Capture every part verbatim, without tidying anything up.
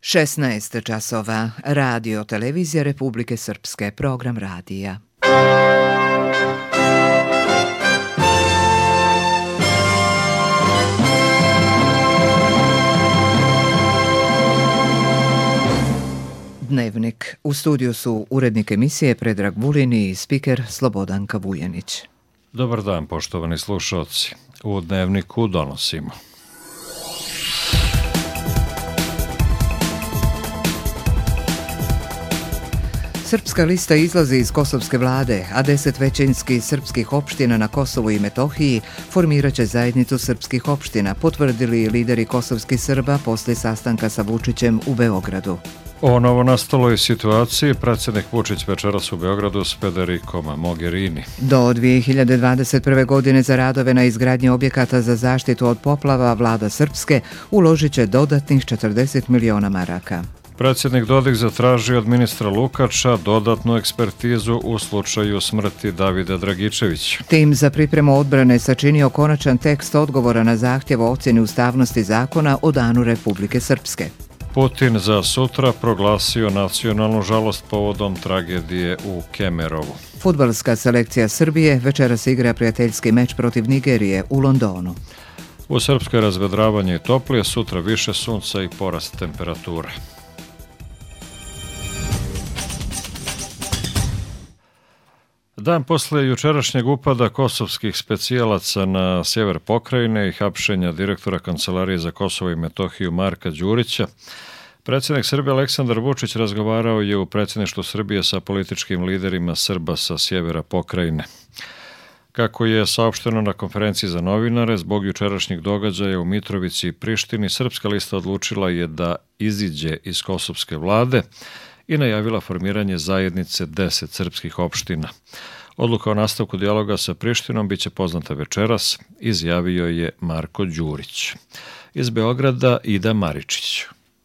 šesnaest časova. Radio Televizija Republike Srpske. Program radija. Dnevnik. U studiju su urednik emisije Predrag Vulin i spiker Slobodanka Vujanić. Dobar dan, poštovani slušalci. U Dnevniku donosimo. Srpska lista izlazi iz kosovske vlade, a deset većinskih srpskih opština na Kosovu i Metohiji formirat će zajednicu srpskih opština, potvrdili lideri kosovskih Srba poslije sastanka sa Vučićem u Beogradu. O novonastaloj situaciji predsjednik Vučić večeras u Beogradu s Federikom Mogherini. Do dvije hiljade dvadeset prve. godine za radove na izgradnji objekata za zaštitu od poplava vlada Srpske uložit će dodatnih četrdeset miliona maraka. Predsjednik Dodik zatražio od ministra Lukača dodatnu ekspertizu u slučaju smrti Davida Dragičevića. Tim za pripremu odbrane sačinio konačan tekst odgovora na zahtjev o ocjeni ustavnosti zakona o Danu Republike Srpske. Putin za sutra proglasio nacionalnu žalost povodom tragedije u Kemerovu. Fudbalska selekcija Srbije večeras igra prijateljski meč protiv Nigerije u Londonu. U Srpskoj razvedravanje i toplije, sutra više sunca i porast temperature. Dan posle jučerašnjeg upada kosovskih specijalaca na sjever pokrajine i hapšenja direktora Kancelarije za Kosovo i Metohiju Marka Đurića, predsjednik Srbije Aleksandar Vučić razgovarao je u predsjedništvu Srbije sa političkim liderima Srba sa sjevera pokrajine. Kako je saopšteno na konferenciji za novinare, zbog jučerašnjih događaja u Mitrovici i Prištini, Srpska lista odlučila je da iziđe iz kosovske vlade i najavila formiranje zajednice deset srpskih opština. Odluka o nastavku dijaloga sa Prištinom biće poznata večeras, izjavio je Marko Đurić. Iz Beograda Ida Maričić.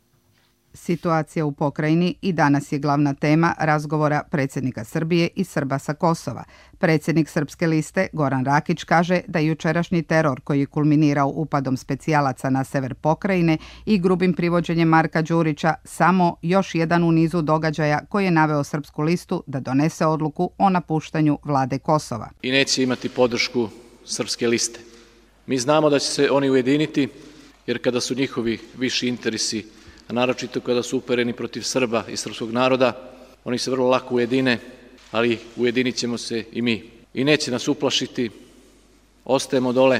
Situacija u pokrajini i danas je glavna tema razgovora predsjednika Srbije i Srba sa Kosova. Predsjednik Srpske liste Goran Rakić kaže da jučerašnji teror koji je kulminirao upadom specijalaca na sever pokrajine i grubim privođenjem Marka Đurića samo još jedan u nizu događaja koji je naveo Srpsku listu da donese odluku o napuštanju vlade Kosova. I neće imati podršku Srpske liste. Mi znamo da će se oni ujediniti, jer kada su njihovi viši interesi, a naročito kada su upereni protiv Srba i srpskog naroda, oni se vrlo lako ujedine, ali ujedinit ćemo se i mi. I neće nas uplašiti, ostajemo dole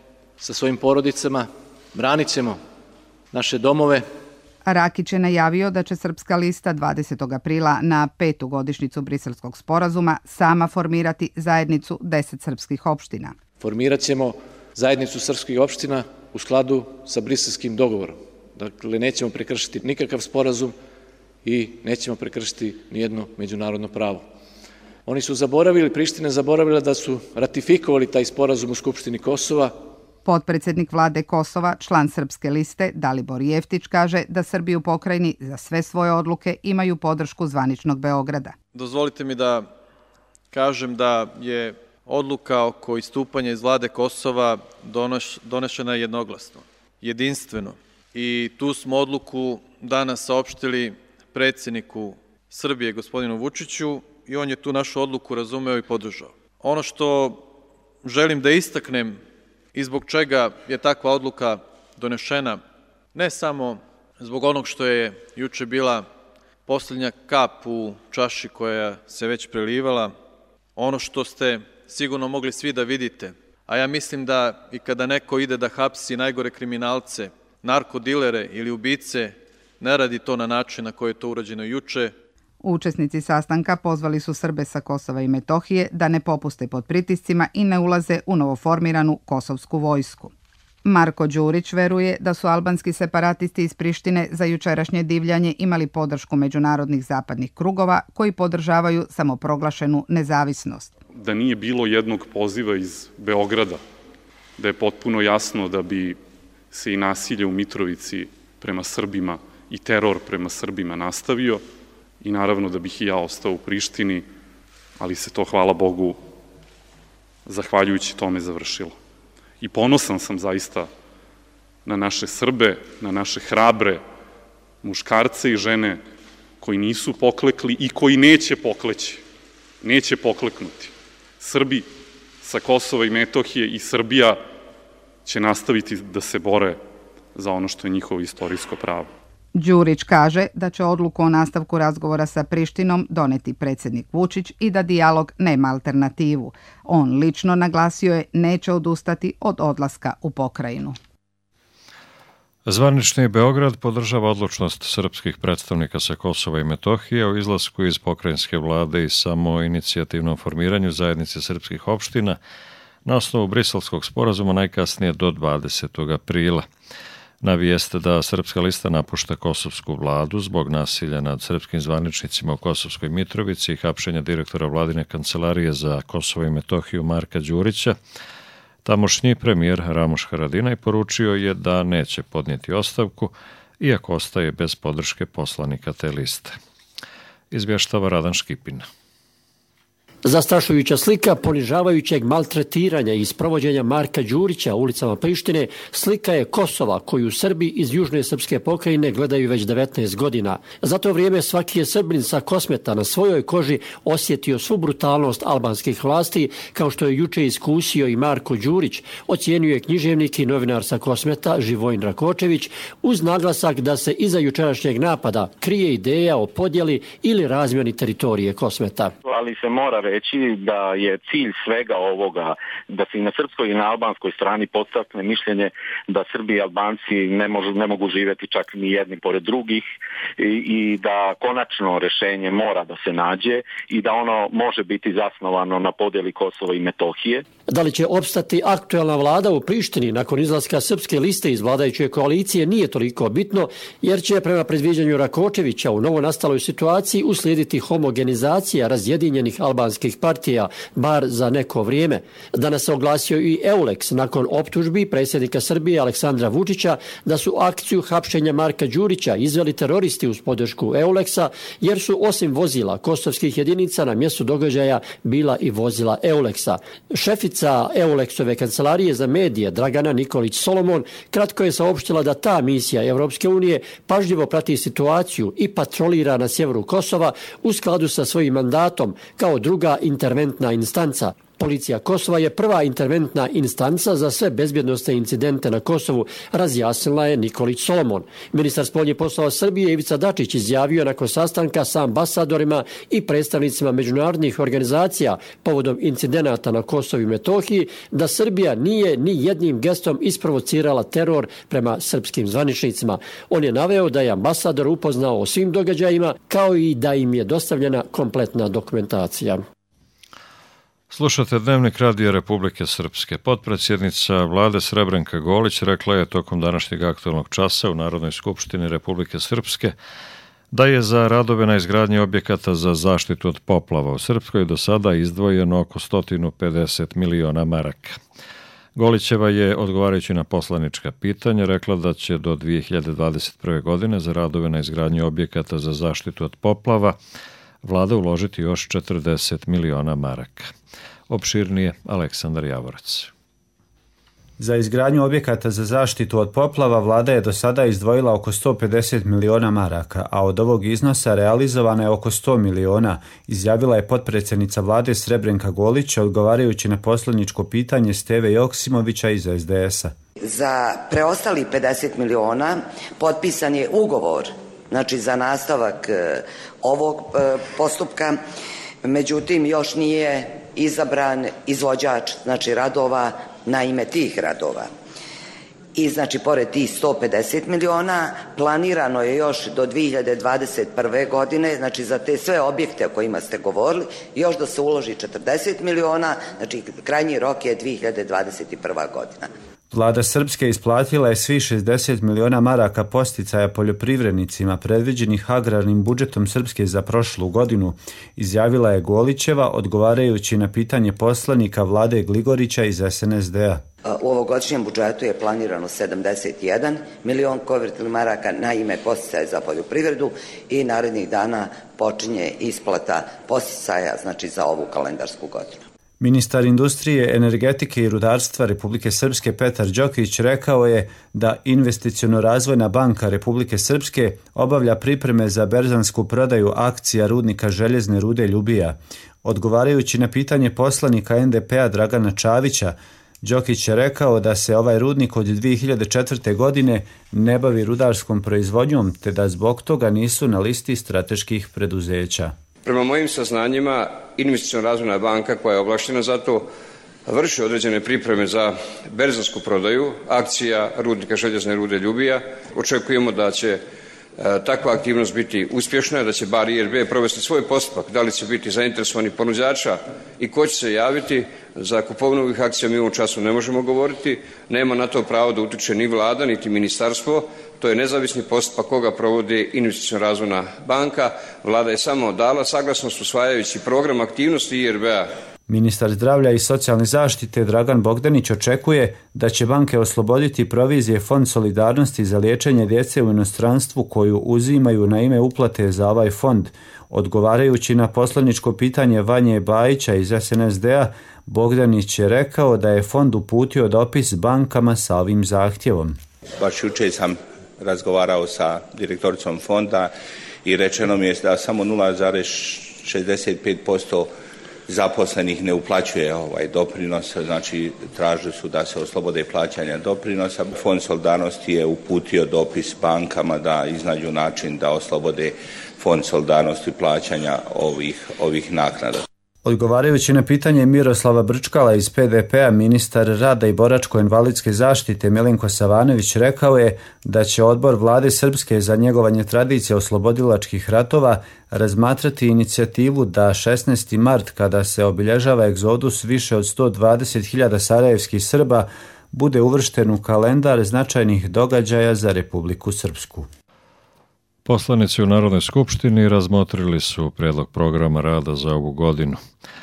sa svojim porodicama, branit ćemo naše domove. Rakić je najavio da će Srpska lista dvadesetog aprila na petu godišnjicu Briselskog sporazuma sama formirati zajednicu deset srpskih opština. Formirat ćemo zajednicu srpskih opština u skladu sa Briselskim dogovorom. Dakle, nećemo prekršiti nikakav sporazum i nećemo prekršiti nijedno međunarodno pravo. Oni su zaboravili, Priština je zaboravila da su ratifikovali taj sporazum u Skupštini Kosova. Potpredsjednik vlade Kosova, član Srpske liste, Dalibor Jeftić, kaže da Srbi u pokrajini za sve svoje odluke imaju podršku zvaničnog Beograda. Dozvolite mi da kažem da je odluka oko istupanja iz vlade Kosova donešena jednoglasno, jedinstveno. I tu smo odluku danas saopštili predsjedniku Srbije, gospodinu Vučiću, i on je tu našu odluku razumeo i podržao. Ono što želim da istaknem i zbog čega je takva odluka donešena, ne samo zbog onog što je juče bila posljednja kap u čaši koja se već prelivala, ono što ste sigurno mogli svi da vidite, a ja mislim da i kada neko ide da hapsi najgore kriminalce, narkodilere ili ubice, ne radi to na način na koji je to urađeno juče. Učesnici sastanka pozvali su Srbe sa Kosova i Metohije da ne popuste pod pritiscima i ne ulaze u novoformiranu kosovsku vojsku. Marko Đurić veruje da su albanski separatisti iz Prištine za jučerašnje divljanje imali podršku međunarodnih zapadnih krugova koji podržavaju samoproglašenu nezavisnost. Da nije bilo jednog poziva iz Beograda, da je potpuno jasno da bi se i nasilje u Mitrovici prema Srbima i teror prema Srbima nastavio i naravno da bih i ja ostao u Prištini, ali se to, hvala Bogu, zahvaljujući tome završilo. I ponosan sam zaista na naše Srbe, na naše hrabre muškarce i žene koji nisu poklekli i koji neće pokleći, neće pokleknuti. Srbi sa Kosova i Metohije i Srbija će nastaviti da se bore za ono što je njihovo istorijsko pravo. Đurić kaže da će odluku o nastavku razgovora sa Prištinom doneti predsjednik Vučić i da dijalog nema alternativu. On lično, naglasio je, neće odustati od odlaska u pokrajinu. Zvanični Beograd podržava odlučnost srpskih predstavnika sa Kosova i Metohije o izlasku iz pokrajinske vlade i samoinicijativnom formiranju zajednice srpskih opština na osnovu Briselskog sporazuma najkasnije do dvadesetog aprila. Na vijest da Srpska lista napušta kosovsku vladu zbog nasilja nad srpskim zvaničnicima u Kosovskoj Mitrovici i hapšenja direktora vladine kancelarije za Kosovo i Metohiju Marka Đurića, tamošnji premijer Ramuš Haradinaj poručio je da neće podnijeti ostavku, iako ostaje bez podrške poslanika te liste. Izvještava Radan Škipin. Zastrašujuća slika ponižavajućeg maltretiranja i sprovođenja Marka Đurića ulicama Prištine slika je Kosova koju Srbi iz južne srpske pokrajine gledaju već devetnaest godina. Za to vrijeme svaki je Srbin sa Kosmeta na svojoj koži osjetio svu brutalnost albanskih vlasti, kao što je juče iskusio i Marko Đurić, ocijenio je književnik i novinar sa Kosmeta Živojin Rakočević, uz naglasak da se iza jučerašnjeg napada krije ideja o podjeli ili razmjeni teritorije Kosmeta. Ali se mora reći da je cilj svega ovoga da se i na srpskoj i na albanskoj strani podstakne mišljenje da Srbi i Albanci ne, mož, ne mogu živjeti čak ni jedni pored drugih i, i da konačno rješenje mora da se nađe i da ono može biti zasnovano na podjeli Kosova i Metohije. Da li će opstati aktuelna vlada u Prištini nakon izlaska Srpske liste iz vladajuće koalicije nije toliko bitno, jer će prema predviđanju Rakočevića u novonastaloj situaciji uslijediti homogenizacija razjedinjenih albanskih partija, bar za neko vrijeme. Danas se oglasio i Euleks nakon optužbi predsjednika Srbije Aleksandra Vučića da su akciju hapšenja Marka Đurića izveli teroristi uz podršku Euleksa, jer su osim vozila kosovskih jedinica na mjestu događaja bila i vozila Euleksa. Šefica Euleksove kancelarije za medije Dragana Nikolić Solomon kratko je saopštila da ta misija Evropske unije pažljivo prati situaciju i patrolira na sjeveru Kosova u skladu sa svojim mandatom kao druga interventna instanca. Policija Kosova je prva interventna instanca za sve bezbjednosne incidente na Kosovu, razjasnila je Nikolić Solomon. Ministar spoljnih poslova Srbije Ivica Dačić izjavio nakon sastanka sa ambasadorima i predstavnicima međunarodnih organizacija povodom incidenata na Kosovu i Metohiji da Srbija nije ni jednim gestom isprovocirala teror prema srpskim zvaničnicima. On je naveo da je ambasador upoznao o svim događajima kao i da im je dostavljena kompletna dokumentacija. Slušate Dnevnik Radija Republike Srpske. Potpredsjednica vlade Srebrenka Golić rekla je tokom današnjeg aktualnog časa u Narodnoj skupštini Republike Srpske da je za radove na izgradnji objekata za zaštitu od poplava u Srpskoj do sada izdvojeno oko sto pedeset miliona maraka. Golićeva je, odgovarajući na poslanička pitanja, rekla da će do dvije hiljade dvadeset prve. godine za radove na izgradnji objekata za zaštitu od poplava vlada uložiti još četrdeset miliona maraka. Opširnije Aleksandar Javorac. Za izgradnju objekata za zaštitu od poplava vlada je do sada izdvojila oko sto pedeset miliona maraka, a od ovog iznosa realizovano je oko sto miliona, izjavila je potpredsjednica vlade Srebrenka Golić odgovarajući na poslaničko pitanje Steve Joksimovića iz es de es a. Za preostali pedeset miliona potpisan je ugovor, znači za nastavak ovog postupka, međutim još nije izabran izvođač, znači radova na ime tih radova. I znači pored tih sto pedeset miliona planirano je još do dvije hiljade dvadeset prve. godine, znači za te sve objekte o kojima ste govorili, još da se uloži četrdeset miliona, znači krajnji rok je dvije hiljade dvadeset prva. godina. Vlada Srpske isplatila je svih šezdeset miliona maraka posticaja poljoprivrednicima predviđenih agrarnim budžetom Srpske za prošlu godinu, izjavila je Golićeva odgovarajući na pitanje poslanika Vlade Gligorića iz es en es de a. U ovogodišnjem budžetu je planirano sedamdeset jedan milion konvertibilnih maraka na ime posticaja za poljoprivredu i narednih dana počinje isplata posticaja, znači za ovu kalendarsku godinu. Ministar industrije, energetike i rudarstva Republike Srpske Petar Đokić rekao je da Investiciono-razvojna banka Republike Srpske obavlja pripreme za berzansku prodaju akcija rudnika željezne rude Ljubija. Odgovarajući na pitanje poslanika en de pe a Dragana Čavića, Đokić je rekao da se ovaj rudnik od dvije hiljade četvrte. godine ne bavi rudarskom proizvodnjom, te da zbog toga nisu na listi strateških preduzeća. Prema mojim saznanjima, Investiciono-razvojna banka koja je ovlaštena za to vrši određene pripreme za berzansku prodaju akcija rudnika željezne rude Ljubija. Očekujemo da će e, takva aktivnost biti uspješna, da će bar i er be provesti svoj postupak, da li će biti zainteresovani ponuđača i ko će se javiti za kupovinu ovih akcija. Mi u ovom času ne možemo govoriti, nema na to pravo da utiče ni vlada, niti ministarstvo. To je nezavisni postupak koga provodi Investiciono-razvojna banka. Vlada je samo dala saglasnost usvajajući program aktivnosti i er be a. Ministar zdravlja i socijalne zaštite Dragan Bogdanić očekuje da će banke osloboditi provizije Fond solidarnosti za liječenje djece u inostranstvu koju uzimaju na ime uplate za ovaj fond. Odgovarajući na poslaničko pitanje Vanje Bajića iz es en es de a, Bogdanić je rekao da je fond uputio dopis bankama sa ovim zahtjevom. Baš jučer sam razgovarao sa direktoricom fonda i rečeno mi je da samo nula zarez šezdeset pet posto zaposlenih ne uplaćuje ovaj doprinos, znači tražili su da se oslobode plaćanja doprinosa. Fond solidarnosti je uputio dopis bankama da iznađu način da oslobode Fond solidarnosti plaćanja ovih, ovih naknada. Odgovarajući na pitanje Miroslava Brčkala iz pe de pe a, ministar rada i boračko-invalidske zaštite Milenko Savanović rekao je da će odbor vlade Srpske za njegovanje tradicije oslobodilačkih ratova razmatrati inicijativu da šesnaesti mart, kada se obilježava egzodus više od sto dvadeset hiljada sarajevskih Srba, bude uvršten u kalendar značajnih događaja za Republiku Srpsku. Poslanici u Narodnoj skupštini razmotrili su prijedlog programa rada za ovu godinu.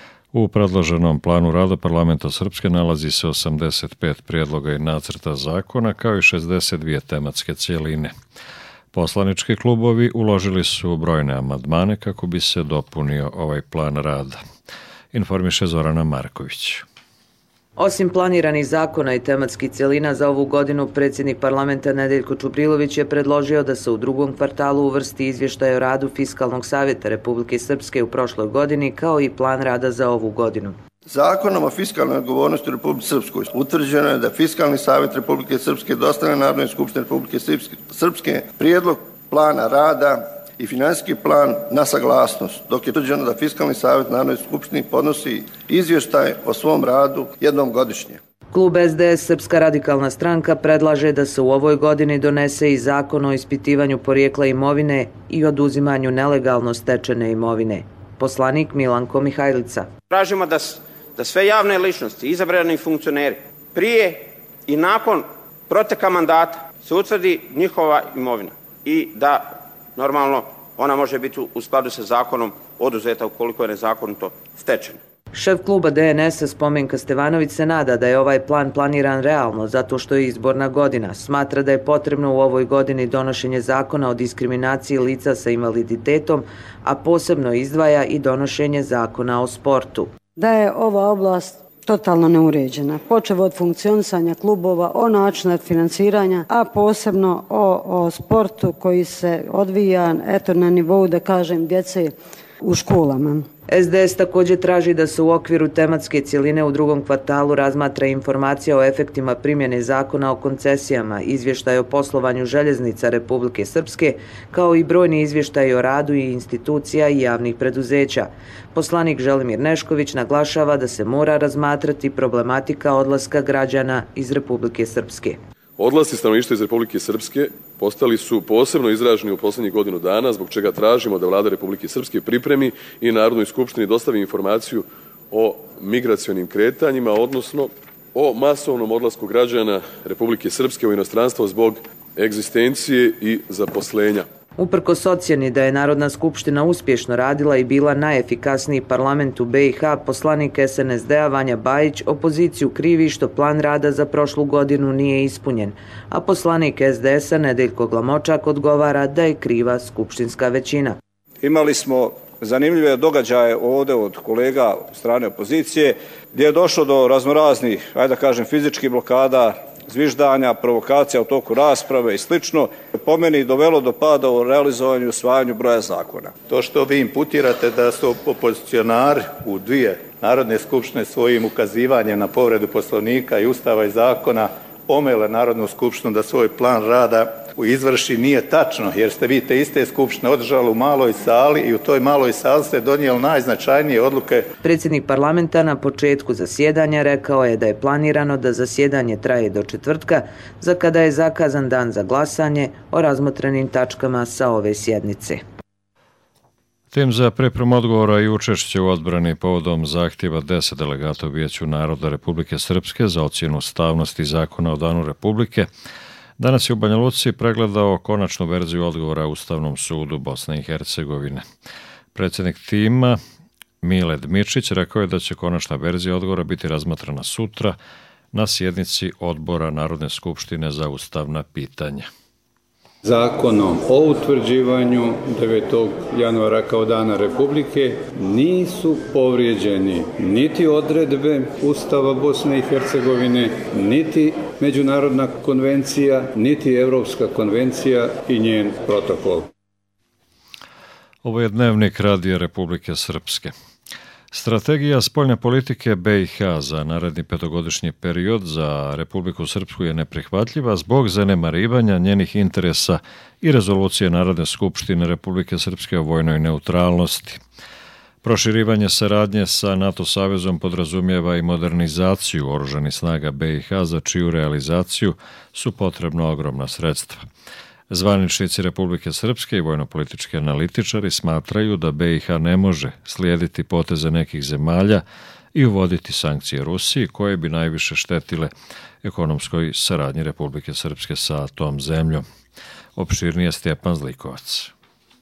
U predloženom planu rada Parlamenta Srpske nalazi se osamdeset pet prijedloga i nacrta zakona, kao i šezdeset dvije tematske cijeline. Poslanički klubovi uložili su brojne amandmane kako bi se dopunio ovaj plan rada. Informiše Zorana Marković. Osim planiranih zakona i tematskih cjelina za ovu godinu, predsjednik parlamenta Nedeljko Čubrilović je predložio da se u drugom kvartalu uvrsti izvještaj o radu Fiskalnog savjeta Republike Srpske u prošloj godini, kao i plan rada za ovu godinu. Zakonom o fiskalnoj odgovornosti u Republike Srpskoj utvrđeno je da Fiskalni savjet Republike Srpske dostavlja Narodnoj skupštini Republike Srpske prijedlog plana rada i financijski plan na saglasnost, dok je utvrđeno da Fiskalni savjet Narodnoj skupštini podnosi izvještaj o svom radu jednom godišnje. Klub es de es Srpska radikalna stranka predlaže da se u ovoj godini donese i zakon o ispitivanju porijekla imovine i oduzimanju nelegalno stečene imovine. Poslanik Milanko Mihajlica. Tražimo da, da sve javne ličnosti, izabrani funkcioneri, prije i nakon proteka mandata se utvrdi njihova imovina i da normalno ona može biti u skladu sa zakonom oduzeta ukoliko je nezakonito stečena. Šef kluba de en es Spomenka Stevanović se nada da je ovaj plan planiran realno zato što je izborna godina. Smatra da je potrebno u ovoj godini donošenje zakona o diskriminaciji lica sa invaliditetom, a posebno izdvaja i donošenje zakona o sportu. Da je ova oblast totalno neuređena, počev od funkcionisanja klubova, o načinu financiranja, a posebno o, o sportu koji se odvija eto, na nivou, da kažem, djece u školama. es de es također traži da se u okviru tematske cjeline u drugom kvartalu razmatra informacija o efektima primjene zakona o koncesijama, izvještaj o poslovanju željeznica Republike Srpske, kao i brojni izvještaj o radu i institucija i javnih preduzeća. Poslanik Želimir Nešković naglašava da se mora razmatrati problematika odlaska građana iz Republike Srpske. Odlasci stanovništva iz Republike Srpske postali su posebno izraženi u posljednjih godinu dana, zbog čega tražimo da Vlada Republike Srpske pripremi i Narodnoj skupštini dostavi informaciju o migracionim kretanjima, odnosno o masovnom odlasku građana Republike Srpske u inostranstvo zbog egzistencije i zaposlenja. Uprkos ocjeni da je Narodna skupština uspješno radila i bila najefikasniji parlament u be i ha, poslanik es en es de a Vanja Bajić opoziciju krivi što plan rada za prošlu godinu nije ispunjen, a poslanik es de es a Nedeljko Glamočak odgovara da je kriva skupštinska većina. Imali smo zanimljive događaje ovdje od kolega strane opozicije, gdje je došlo do raznoraznih, ajde da kažem, fizičkih blokada, zviždanja, provokacija u toku rasprave i slično, po meni dovelo do pada u realizovanju i usvajanju broja zakona. To što vi imputirate da su opozicionari u dvije Narodne skupštine svojim ukazivanjem na povredu Poslovnika i Ustava i zakona omele Narodnu skupštinu da svoj plan rada izvrši, nije tačno, jer ste vi te iste skupštine održali u maloj sali i u toj maloj sali ste donijeli najznačajnije odluke. Predsjednik parlamenta na početku zasjedanja rekao je da je planirano da zasjedanje traje do četvrtka, za kada je zakazan dan za glasanje o razmotrenim tačkama sa ove sjednice. Tim za pripremu odgovora i učešće u odbrani povodom zahtjeva deset delegata u Vijeću naroda Republike Srpske za ocjenu ustavnosti zakona o Danu Republike danas je u Banja Luci pregledao konačnu verziju odgovora Ustavnom sudu Bosne i Hercegovine. Predsjednik tima Miled Mičić rekao je da će konačna verzija odgovora biti razmatrana sutra na sjednici odbora Narodne skupštine za ustavna pitanja. Zakonom o utvrđivanju devetog januara kao Dana Republike nisu povrijeđeni niti odredbe Ustava Bosne i Hercegovine, niti Međunarodna konvencija, niti Evropska konvencija i njen protokol. Ovo je dnevnik Radija Republike Srpske. Strategija spoljne politike B i H za naredni petogodišnji period za Republiku Srpsku je neprihvatljiva zbog zanemarivanja njenih interesa i rezolucije Narodne skupštine Republike Srpske o vojnoj neutralnosti. Proširivanje saradnje sa NATO savezom podrazumijeva i modernizaciju oružanih snaga B i H za čiju realizaciju su potrebna ogromna sredstva. Zvaničnici Republike Srpske i vojnopolitički analitičari smatraju da B i H ne može slijediti poteze nekih zemalja i uvoditi sankcije Rusiji koje bi najviše štetile ekonomskoj saradnji Republike Srpske sa tom zemljom. Opširnije Stjepan Zlikovac.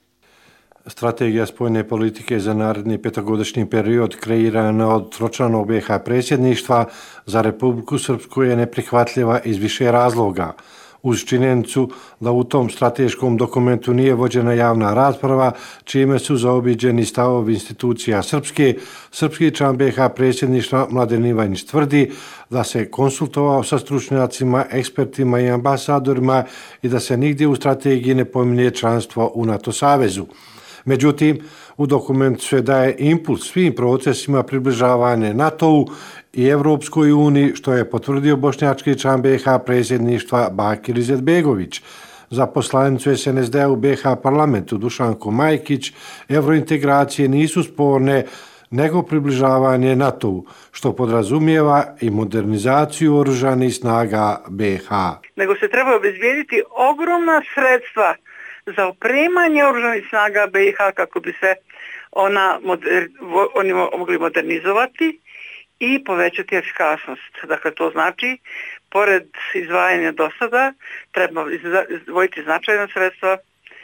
Strategija spoljne politike za naredni petogodišnji period kreirana od tročlanog B i H predsjedništva za Republiku Srpsku je neprihvatljiva iz više razloga. Uz činjenicu da u tom strateškom dokumentu nije vođena javna rasprava, čime su zaobiđeni stavovi institucija Srpske, srpski član B i H predsjedništva Mladen Ivanić tvrdi da se konsultovao sa stručnjacima, ekspertima i ambasadorima i da se nigdje u strategiji ne pominje članstvo u NATO savezu. Međutim, u dokumentu se daje impuls svim procesima približavanja NATO-u i Evropskoj uniji, što je potvrdio bošnjački član B i H predsjedništva Bakir Izetbegović. Za poslanicu S N S D u B i H parlamentu Dušanko Majkić, evrointegracije nisu sporne, nego približavanje NATO-u, što podrazumijeva i modernizaciju oružanih snaga B i H. Nego se treba obezbijediti ogromna sredstva za opremanje oružanih snaga B i H kako bi se ona, oni mogli modernizovati i povećati efikasnost. Dakle, to znači, pored izdvajanja do sada, treba izdvojiti značajna sredstva,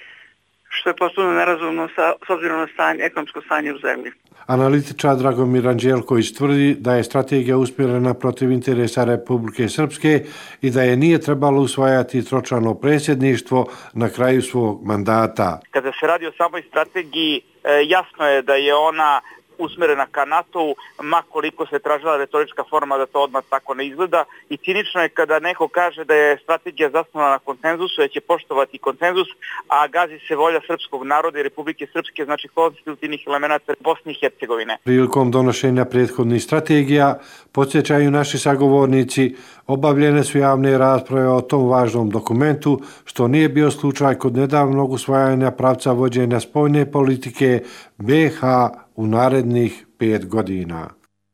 što je potpuno nerazumno sa, s obzirom na stanje, ekonomsko stanje u zemlji. Analitičar Dragomir Anđelković tvrdi da je strategija usmjerena protiv interesa Republike Srpske i da je nije trebalo usvajati tročlano predsjedništvo na kraju svog mandata. Kada se radi o samoj strategiji, jasno je da je ona usmjerena ka NATO-u, makoliko se tražila retorička forma da to odmah tako ne izgleda. I cinično je kada neko kaže da je strategija zasnovana na konsenzusu, da će poštovati konsenzus, a gazi se volja srpskog naroda i Republike Srpske, znači konstitutivnih elemenata Bosne i Hercegovine. Prilikom donošenja prethodnih strategija, podsjećaju naši sagovornici, obavljene su javne rasprave o tom važnom dokumentu, što nije bio slučaj kod nedavnog usvajanja pravca vođenja spoljne politike B i H u narednih pet godina.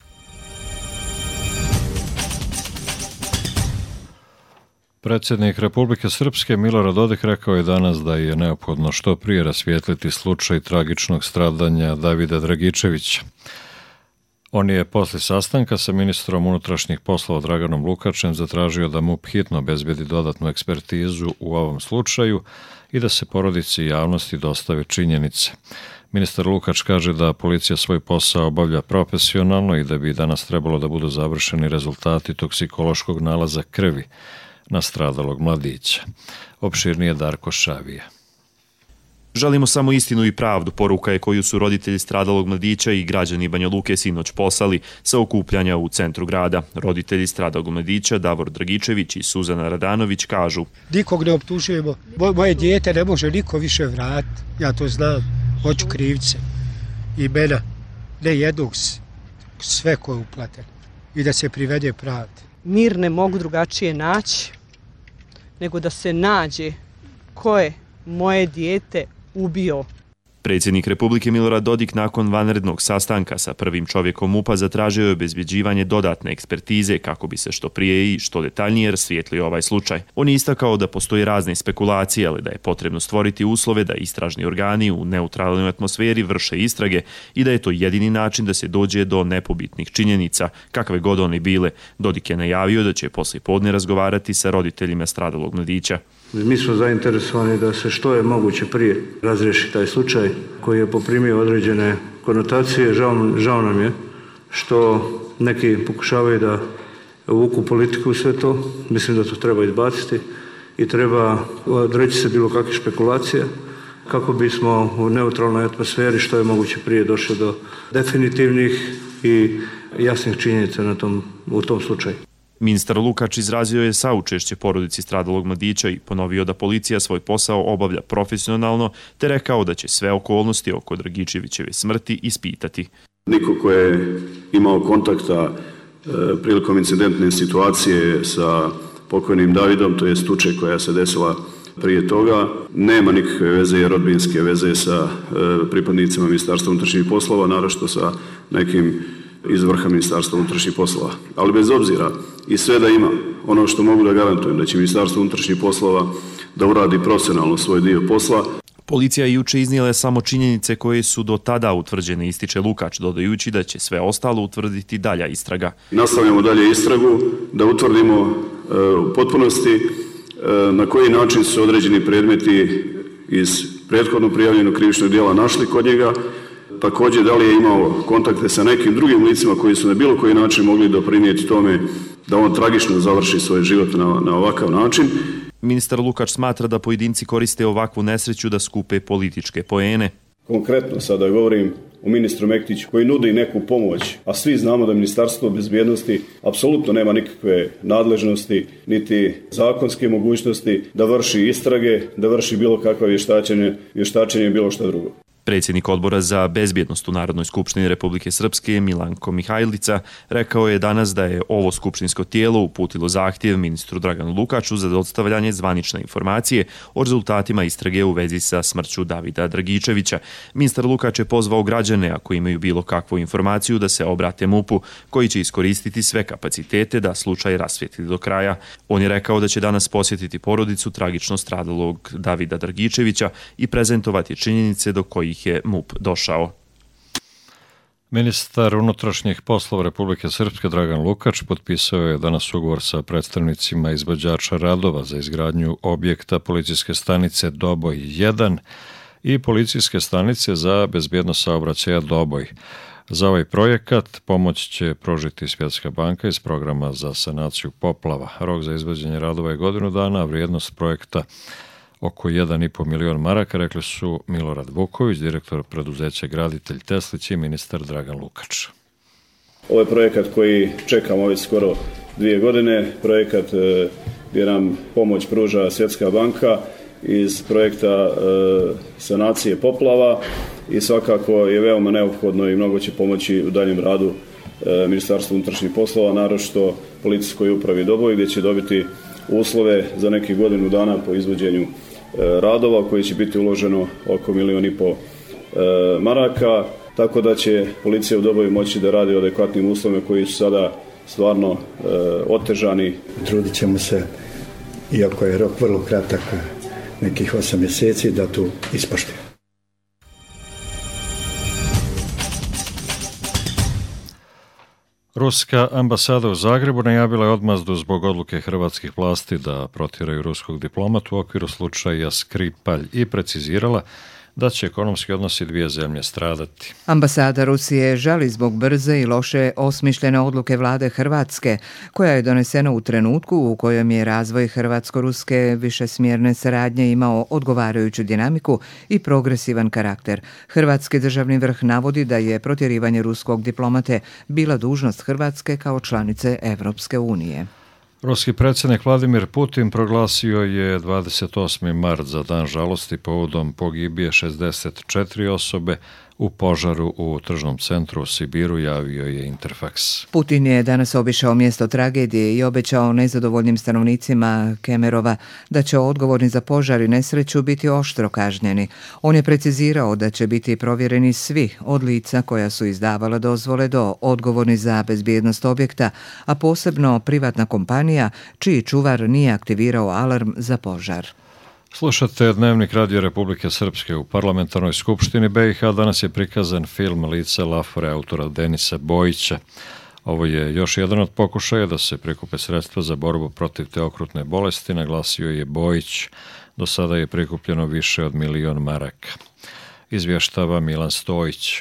Predsjednik Republike Srpske Milorad Dodik rekao je danas da je neophodno što prije rasvijetliti slučaj tragičnog stradanja Davida Dragičevića. On je posle sastanka sa ministrom unutrašnjih poslova Draganom Lukačem zatražio da M U P hitno obezbedi dodatnu ekspertizu u ovom slučaju i da se porodici i javnosti dostave činjenice. Ministar Lukač kaže da policija svoj posao obavlja profesionalno i da bi danas trebalo da budu završeni rezultati toksikološkog nalaza krvi nastradalog mladića. Opširnije Darko Šavija. Želimo samo istinu i pravdu, poruka je koju su roditelji stradalog mladića i građani Banja Luke sinoć poslali sa okupljanja u centru grada. Roditelji stradalog mladića Davor Dragičević i Suzana Radanović kažu: Nikog ne optužujemo, moje dijete ne može niko više vratiti, ja to znam, hoću krivce, imena, ne jednog, sve koje je uplateno i da se privede pravde. Mir ne mogu drugačije naći nego da se nađe ko je moje dijete ubio. Predsjednik Republike Milorad Dodik nakon vanrednog sastanka sa prvim čovjekom M U P-a zatražio je obezbjeđivanje dodatne ekspertize kako bi se što prije i što detaljnije rasvijetlio ovaj slučaj. On je istakao da postoje razne spekulacije, ali da je potrebno stvoriti uslove da istražni organi u neutralnoj atmosferi vrše istrage i da je to jedini način da se dođe do nepobitnih činjenica, kakve god one bile. Dodik je najavio da će poslije podne razgovarati sa roditeljima stradalog mladića. Mi smo zainteresovani da se što je moguće prije razriješi taj slučaj koji je poprimio određene konotacije. Žao, žao nam je što neki pokušavaju da uvuku politiku u sve to. Mislim da to treba izbaciti i treba odreći se bilo kakve špekulacije kako bismo u neutralnoj atmosferi što je moguće prije došli do definitivnih i jasnih činjenica na tom, u tom slučaju. Ministar Lukač izrazio je saučešće porodici stradalog mladića i ponovio da policija svoj posao obavlja profesionalno, te rekao da će sve okolnosti oko Dragičevićeve smrti ispitati. Niko ko je imao kontakta e, prilikom incidentne situacije sa pokojnim Davidom, to je tuče koja se desila prije toga, nema nikakve veze i rodbinske veze sa e, pripadnicima Ministarstva unutrašnjih poslova, naročito sa nekim iz vrha Ministarstva unutrašnjih poslova. Ali bez obzira i sve da ima, ono što mogu da garantujem da će Ministarstvo unutrašnjih poslova da uradi profesionalno svoj dio posla. Policija je juče iznijela samo činjenice koje su do tada utvrđene, ističe Lukač, dodajući da će sve ostalo utvrditi dalja istraga. Nastavljamo dalje istragu da utvrdimo e, u potpunosti e, na koji način su određeni predmeti iz prethodno prijavljenog krivičnog djela našli kod njega. Također, da li je imao kontakte sa nekim drugim licima koji su na bilo koji način mogli doprinijeti tome da on tragično završi svoj život na, na ovakav način. Ministar Lukač smatra da pojedinci koriste ovakvu nesreću da skupe političke poene. Konkretno sada govorim o ministru Mektiću koji nudi neku pomoć, a svi znamo da Ministarstvo bezbjednosti apsolutno nema nikakve nadležnosti, niti zakonske mogućnosti da vrši istrage, da vrši bilo kakva vještačenje, vještačenje bilo šta drugo. Predsjednik odbora za bezbjednost u Narodnoj skupštini Republike Srpske Milanko Mihajlica rekao je danas da je ovo skupštinsko tijelo uputilo zahtjev ministru Draganu Lukaču za dostavljanje zvanične informacije o rezultatima istrage u vezi sa smrću Davida Dragičevića. Ministar Lukač je pozvao građane ako imaju bilo kakvu informaciju da se obrate M U P-u koji će iskoristiti sve kapacitete da slučaj rasvijetli do kraja. On je rekao da će danas posjetiti porodicu tragično stradalog Davida Dragičevića i prezentovati činjenice do kojih je M U P došao. Ministar unutrašnjih poslova Republike Srpske Dragan Lukač potpisao je danas ugovor sa predstavnicima izvođača radova za izgradnju objekta policijske stanice Doboj jedan i policijske stanice za bezbjednost saobraćaja Doboj. Za ovaj projekat pomoć će pružiti Svjetska banka iz programa za sanaciju poplava. Rok za izvođenje radova je godinu dana, a vrijednost projekta oko jedan i po milion maraka, rekli su Milorad Vuković, direktor preduzeća Graditelj Teslić i ministar Dragan Lukač. Ovo je projekat koji čekamo već skoro dvije godine, projekat gdje nam pomoć pruža Svjetska banka iz projekta sanacije poplava i svakako je veoma neophodno i mnogo će pomoći u daljem radu Ministarstva unutrašnjih poslova, naročito policijskoj upravi Doboj, gdje će dobiti uslove za nekih godinu dana po izvođenju radova koji će biti uloženo oko milijon i po maraka, tako da će policija u Doboju moći da radi u adekvatnim uslovima koji su sada stvarno otežani. Trudit ćemo se, iako je rok vrlo kratak, nekih osam mjeseci, da tu ispoštujemo. Ruska ambasada u Zagrebu najavila je odmazdu zbog odluke hrvatskih vlasti da protjeraju ruskog diplomata u okviru slučaja Skripalj i precizirala da će ekonomski odnosi dvije zemlje stradati. Ambasada Rusije žali zbog brze i loše osmišljene odluke vlade Hrvatske, koja je donesena u trenutku u kojem je razvoj hrvatsko-ruske višesmjerne saradnje imao odgovarajuću dinamiku i progresivan karakter. Hrvatski državni vrh navodi da je protjerivanje ruskog diplomate bila dužnost Hrvatske kao članice Evropske unije. Ruski predsjednik Vladimir Putin proglasio je dvadeset osmi mart za dan žalosti povodom pogibije šezdeset četiri osobe u požaru u tržnom centru u Sibiru, javio je Interfax. Putin je danas obišao mjesto tragedije i obećao nezadovoljnim stanovnicima Kemerova da će odgovorni za požar i nesreću biti oštro kažnjeni. On je precizirao da će biti provjereni svi, od lica koja su izdavala dozvole do odgovorni za bezbjednost objekta, a posebno privatna kompanija čiji čuvar nije aktivirao alarm za požar. Slušate Dnevnik Radio Republike Srpske. U Parlamentarnoj skupštini B i H danas je prikazan film Lice Lafore autora Denisa Bojića. Ovo je još jedan od pokušaja da se prikupe sredstva za borbu protiv te okrutne bolesti, naglasio je Bojić. Do sada je prikupljeno više od milion maraka. Izvještava Milan Stojić.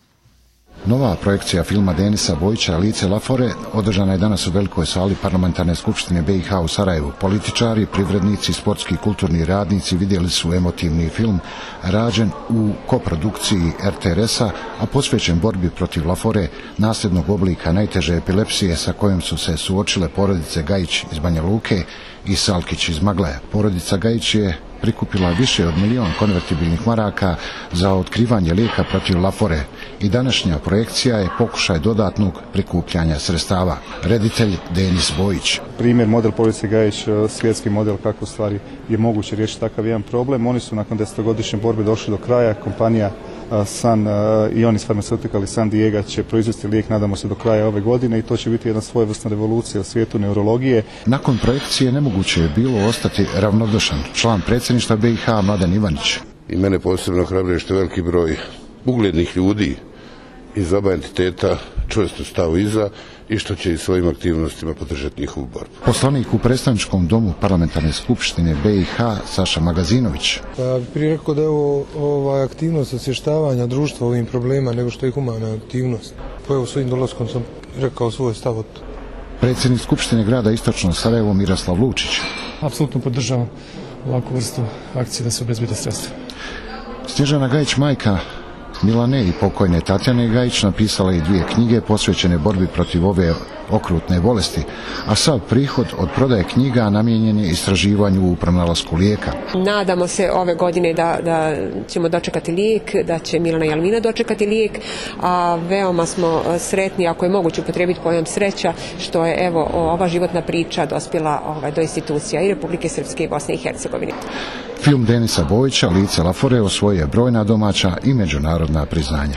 Nova projekcija filma Denisa Bojića Lice Lafore održana je danas u velikoj sali Parlamentarne skupštine B i H u Sarajevu. Političari, privrednici, sportski i kulturni radnici vidjeli su emotivni film rađen u koprodukciji R T R S-a, a posvećen borbi protiv Lafore, nasljednog oblika najteže epilepsije sa kojom su se suočile porodice Gajić iz Banja Luke i Salkić iz Magleja. Porodica Gajić je prikupila više od milion konvertibilnih maraka za otkrivanje lijeka protiv Lafore i današnja projekcija je pokušaj dodatnog prikupljanja sredstava. Reditelj Denis Bojić. Primjer, model porodice Gajić, svjetski model kako u stvari je moguće riješiti takav jedan problem. Oni su nakon desetogodišnje borbe došli do kraja. Kompanija San Ionis Pharmaceutical i San Diego će proizvesti lijek, nadamo se, do kraja ove godine i to će biti jedna svojevrsna revolucija u svijetu neurologije. Nakon projekcije nemoguće je bilo ostati ravnodušan. Član predsjedništva B i H Mladen Ivanić. I mene posebno hrabruje što veliki broj uglednih ljudi iz oba entiteta čvrsto stao iza i što će i svojim aktivnostima podržati njihovu borbu. Poslanik u predstavničkom domu Parlamentarne skupštine B i H Saša Magazinović. Pa prije rekao da je ovo ova aktivnost osvještavanja društva ovim problema nego što je humana aktivnost. Pa evo svojim dolaskom sam rekao svoj stav od... Predsjednik Skupštine grada Istočno Sarajevo Miroslav Lučić. Apsolutno podržavam ovakvu vrstu akcije da se obezbede sredstva. Snježana Gajić, majka Milane i pokojne Tatjane Gajić, napisala je dvije knjige posvećene borbi protiv ove okrutne bolesti, a sav prihod od prodaje knjiga namijenjen je istraživanju u pronalasku lijeka. Nadamo se ove godine da, da ćemo dočekati lijek, da će Milana i Almina dočekati lijek, a veoma smo sretni, ako je moguće upotrijebiti pojam sreća, što je evo ova životna priča dospjela ovaj, do institucija i Republike Srpske i Bosne i Hercegovine. Film Denisa Bojića Lice Lafore osvojio je brojna domaća i međunarodna priznanja.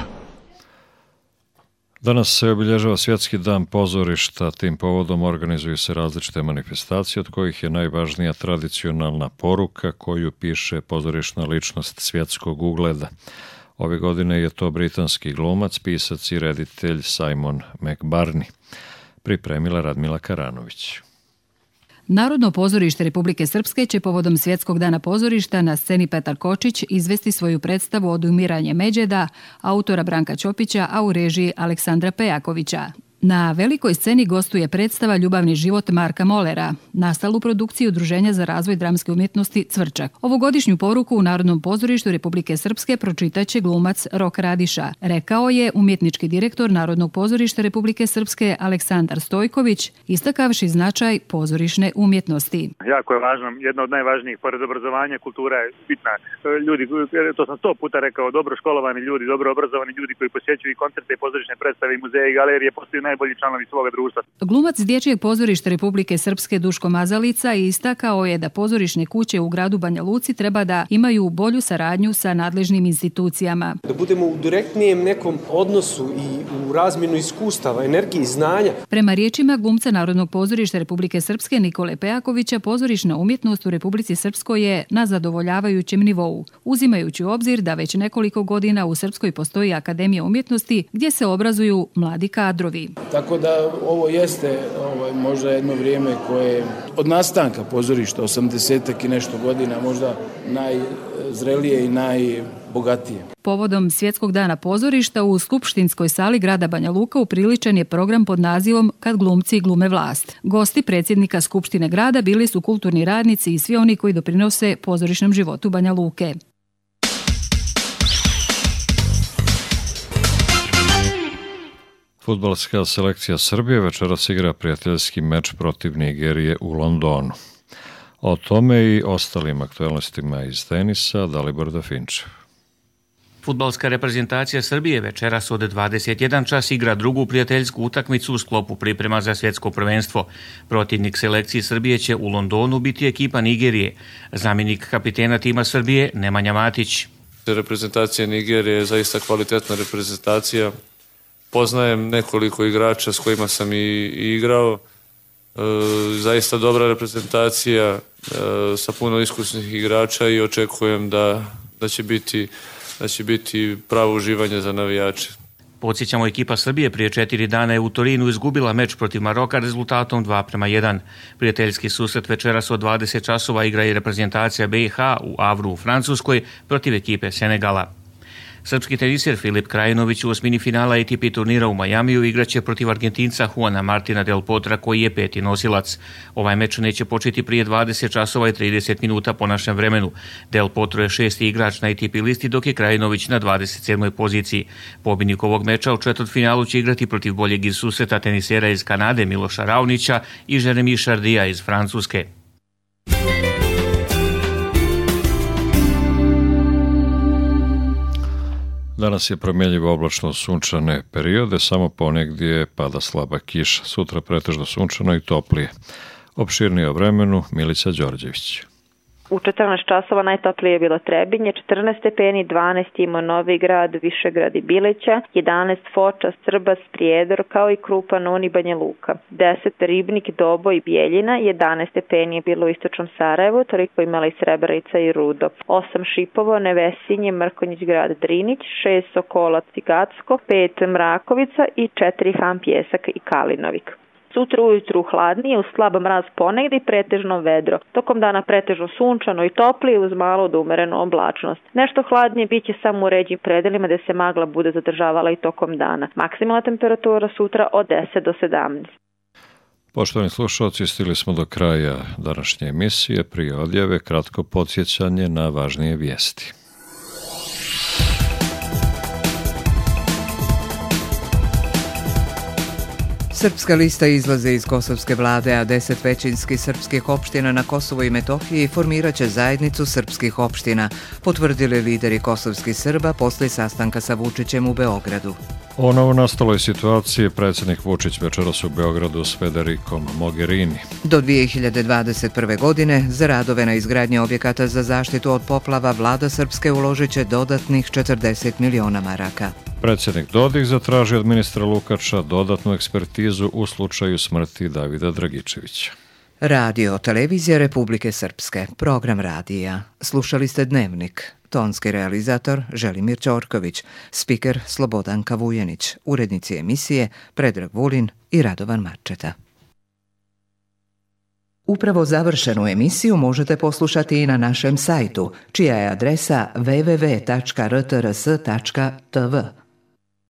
Danas se obilježava Svjetski dan pozorišta. Tim povodom organizuju se različite manifestacije, od kojih je najvažnija tradicionalna poruka koju piše pozorišna ličnost svjetskog ugleda. Ove godine je to britanski glumac, pisac i reditelj Simon McBurney. Pripremila Radmila Karanović. Narodno pozorište Republike Srpske će povodom Svjetskog dana pozorišta na sceni Petar Kočić izvesti svoju predstavu Odumiranje Međeda, autora Branka Ćopića, a u režiji Aleksandra Pejakovića. Na velikoj sceni gostuje predstava Ljubavni život Marka Molera, nastalu produkciju Udruženja za razvoj dramske umjetnosti Cvrčak. Ovogodišnju poruku u Narodnom pozorištu Republike Srpske pročitaće glumac Rok Radiša, rekao je umjetnički direktor Narodnog pozorišta Republike Srpske Aleksandar Stojković, istakavši značaj pozorišne umjetnosti. Jako je važno, jedna od najvažnijih, pored obrazovanja, kultura je bitna. Ljudi, to sam sto puta rekao, dobro školovani ljudi, dobro obrazovani ljudi koji posjećuju i koncerte, i pozorišne predstave, i muzeje, i galerije, postaju najbolji članovi svoga društva. Glumac Dječjeg pozorišta Republike Srpske Duško Mazalica istakao je da pozorišne kuće u gradu Banja Luci treba da imaju bolju saradnju sa nadležnim institucijama. Da budemo u direktnijem nekom odnosu i u razmjenu iskustava, energije i znanja. Prema riječima glumca Narodnog pozorišta Republike Srpske Nikole Pejakovića, pozorišna umjetnost u Republici Srpskoj je na zadovoljavajućem nivou, uzimajući u obzir da već nekoliko godina u Srpskoj postoji Akademija umjetnosti gdje se obrazuju mladi kadrovi. Tako da ovo jeste ovaj, možda jedno vrijeme koje od nastanka pozorišta, osamdesetak i nešto godina, možda najzrelije i najbogatije. Povodom Svjetskog dana pozorišta u Skupštinskoj sali grada Banja Luka upriličen je program pod nazivom Kad glumci glume vlast. Gosti predsjednika Skupštine grada bili su kulturni radnici i svi oni koji doprinose pozorišnom životu Banja Luke. Fudbalska selekcija Srbije večeras igra prijateljski meč protiv Nigerije u Londonu. O tome i ostalim aktualnostima iz tenisa Dalibor Dafinčev. Fudbalska reprezentacija Srbije večeras od dvadeset jedan čas igra drugu prijateljsku utakmicu u sklopu priprema za svjetsko prvenstvo. Protivnik selekcije Srbije će u Londonu biti ekipa Nigerije. Zamjenik kapitena tima Srbije Nemanja Matić. Reprezentacija Nigerije je zaista kvalitetna reprezentacija. Poznajem nekoliko igrača s kojima sam i igrao. E, zaista dobra reprezentacija e, sa puno iskusnih igrača i očekujem da, da će biti da će biti pravo uživanje za navijače. Podsjećamo, ekipa Srbije prije četiri dana je u Torinu izgubila meč protiv Maroka rezultatom dva prema jedan. Prijateljski susret večeras od dvadeset časova igra i reprezentacija B i H u Avru u Francuskoj protiv ekipe Senegala. Srpski teniser Filip Krajinović u osmini finala A T P turnira u Majamiju igraće protiv Argentinca Juana Martina Del Potra, koji je peti nosilac. Ovaj meč neće početi prije dvadeset časova i trideset minuta po našem vremenu. Del Potro je šesti igrač na A T P listi, dok je Krajinović na dvadeset sedmoj poziciji. Pobjednik ovog meča u četvrtfinalu će igrati protiv boljeg iz susreta tenisera iz Kanade Miloša Raonića i Jeremy Chardija iz Francuske. Danas je promjenjivo oblačno sunčane periode, samo ponegdje pada slaba kiša. Sutra pretežno sunčano i toplije. Opširnije o vremenu Milica Đorđević. U četrnaest časova najtoplije je bilo Trebinje, četrnaest stepeni, dvanaest ima Novi Grad, Višegrad i Bileća, jedanaest Foča, Srbas, Prijedor, kao i Krupan, Uni, Banja Luka. deset Ribnik, Dobo i Bijeljina, jedanaest stepeni je bilo u istočnom Sarajevu, toliko imala i Srebrenica i Rudo. osam Šipovo, Nevesinje, Mrkonjić Grad, Drinić, šest Sokolac i Gacko, pet Mrakovica i četiri Han Pjesak i Kalinovik. Sutra ujutru hladnije, uz slab mraz ponegdje i pretežno vedro. Tokom dana pretežno sunčano i toplije uz malo do umerenu oblačnost. Nešto hladnije bit će samo u ređim predelima gdje se magla bude zadržavala i tokom dana. Maksimalna temperatura sutra od deset do sedamnaest. Poštovani slušalci, stigli smo do kraja današnje emisije. Prije odjave kratko podsjećanje na važnije vijesti. Srpska lista izlaze iz kosovske vlade, a deset većinskih srpskih opština na Kosovu i Metohiji formirat će zajednicu srpskih opština, potvrdili lideri kosovskih Srba poslije sastanka sa Vučićem u Beogradu. O novonastaloj situaciji predsjednik Vučić večeras u Beogradu s Federikom Mogherini. Do dvije hiljade dvadeset prve. godine za radove na izgradnje objekata za zaštitu od poplava vlada Srpske uložit će dodatnih četrdeset miliona maraka. Predsjednik Dodik zatraži od ministra Lukača dodatnu ekspertizu u slučaju smrti Davida Dragičevića. Radio Televizija Republike Srpske, program radija. Slušali ste Dnevnik. Tonski realizator Želimir Ćorković, spiker Slobodanka Vujenić, urednici emisije Predrag Vulin i Radovan Marčeta. Upravo završenu emisiju možete poslušati i na našem sajtu, čija je adresa w w w tačka r t r s tačka t v.